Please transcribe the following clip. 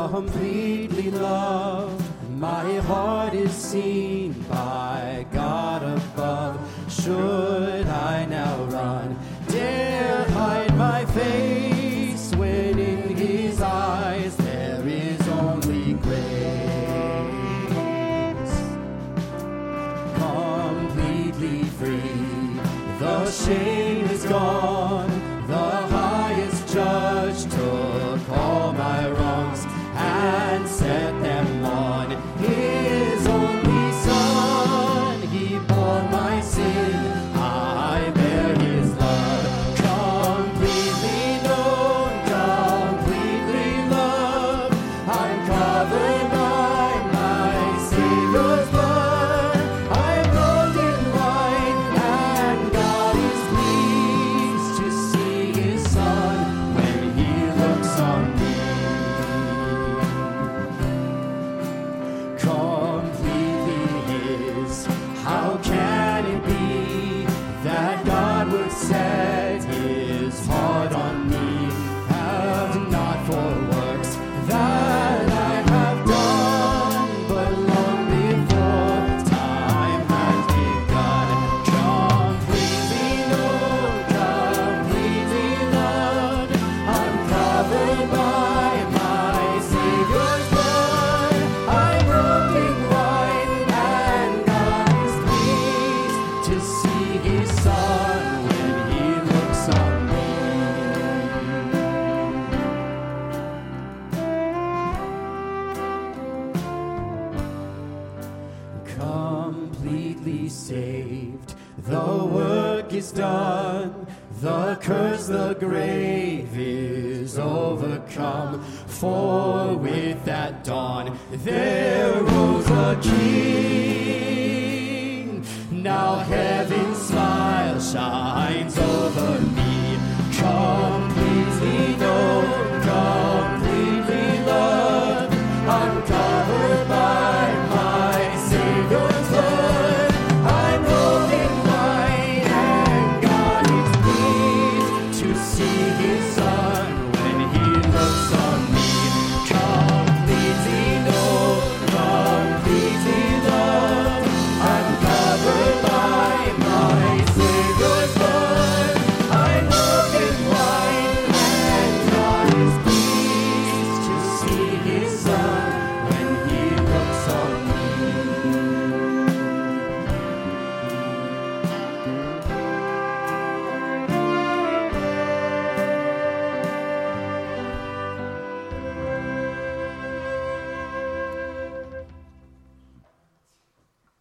completely loved. My heart is seen by God above. Should I now run, dare hide my face, when in his eyes there is only grace? Completely free, the shame is gone. The highest judge took all my wrongs and set them on his only Son. He bore my sin, I bear his love. Completely known, completely loved. I'm covered by my Savior's blood. I'm robed in white, and God is pleased to see his Son when he looks on me. Completely his, how can it be that God would set his heart on me, and not for works that I have done, but long before time has begun? Completely known, completely loved. I'm covered by my Savior's blood. I'm robed in white, and God is pleased to see his Son when he looks on me. Completely saved, the work is done. The curse, the grave is overcome. For with that dawn there